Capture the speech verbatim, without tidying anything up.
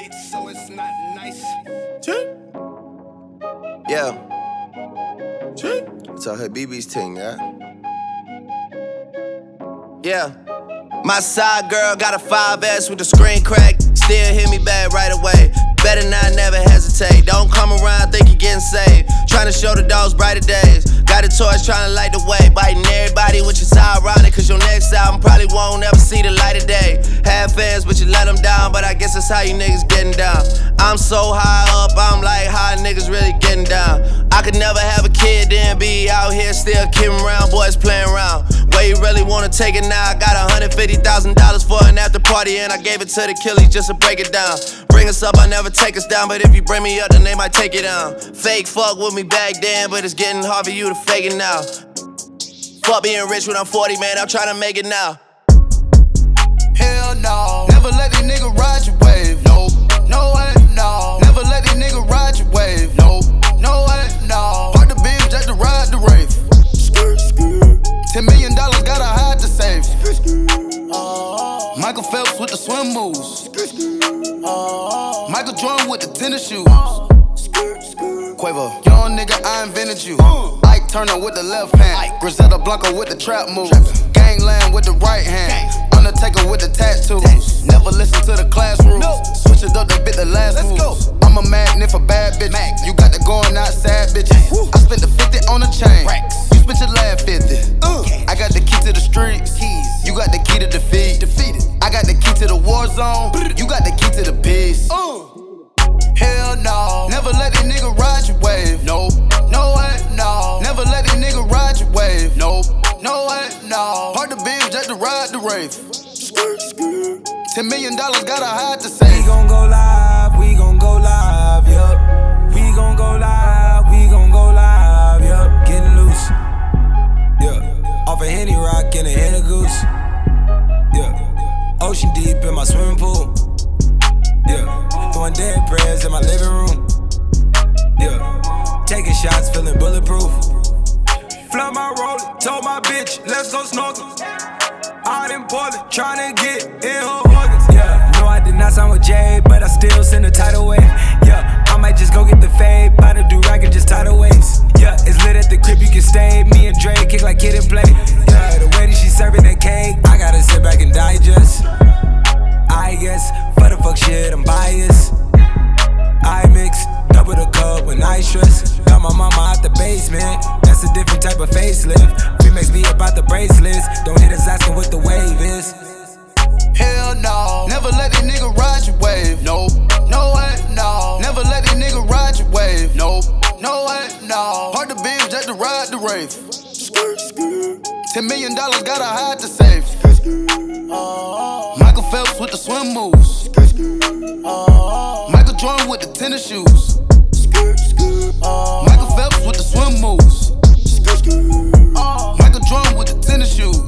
white, so it's not nice. Yeah. It's our B B's thing, yeah? Yeah. My side girl got a five S with the screen crack. Still hit me back right away. Better not never hesitate. Don't come around, think you're getting saved. Trying to show the dogs brighter days. Got a torch trying to light the way. Biting everybody, which is ironic, cause your next album probably won't ever see the light of day. Had fans, but you let them down. But I guess that's how you niggas getting down. I'm so high up, I'm like, how niggas really getting down? I could never have a kid, then be out here still kidding around. Boys playing around. Where you really wanna take it now? I got one hundred fifty thousand dollars for an after party, and I gave it to the killies just to break it down. Bring us up, I never take us down, but if you bring me up, then they might take it down. Fake fuck with me back then, but it's getting hard for you to fake it now. Fuck being rich when I'm forty, man, I'm trying to make it now. Hell no, never let these niggas ride your wave. No, no way, no. Never let these niggas ride your wave. No, no way, no. Park the beam just to ride the rave. Ten million dollars gotta hide to save. Uh, Michael Phelps with the swim moves. Uh, Michael Jordan with the tennis shoes. Quavo, young nigga, I invented you. Ike Turner with the left hand. Griselda Blanco with the trap moves. Gangland with the right hand. Undertaker with the tattoos. Never listen to the classroom. Switch it up, they bit the last moves. I'm a magnet for bad bitch. You got the going outside bitches. I spent the fifty on a chain. You spent your last fifty. I got the key to the streets. You got the key to defeat. Defeated. I got the key to the war zone. You got the key to the peace. Hell no. Never let these niggas ride your wave. No, no way, no. Never let these niggas ride your wave. No, no way, no. Hard to beam just to ride the rave. Ten million dollars gotta hide to save. We gon' go live, we gon' go live, yup. We gon' go live, we gon' go live, yup. Getting loose, yeah. Off a Henny Rock and a Henny Goose, yeah. Ocean deep in my swimming pool, yeah. Throwing dead prayers in my living room, yeah. Taking shots, feeling bulletproof. Flood my roller, told my bitch, let's go snorkel. Out in Portland, tryna get in her organs, yeah. No, I did not sign with Jay, but I still send a tidal wave, yeah. I might just go get the fade, buy the do-rag and just tidal waves, yeah. It's lit at the crib, you can stay. Me and Dre kick like kid and play, yeah. The way that she serving that cake, I gotta sit back and digest. I guess, for the fuck shit, I'm biased. I mix, double the cup when I stress. Got my mama out the basement, that's a different type of facelift. Remix be about the bracelets, don't hit us asking what the wave is. Hell no, never let these niggas ride your wave. No, no way, no. Never let these niggas ride your wave. No, no way, no. Hard to beam just to ride the rave. Ten million dollars gotta hide to save. Uh, Michael Phelps with the swim moves. Uh, Michael Jordan with the tennis shoes. Uh, Michael Phelps with the swim moves. Uh, Michael Jordan with the tennis shoes.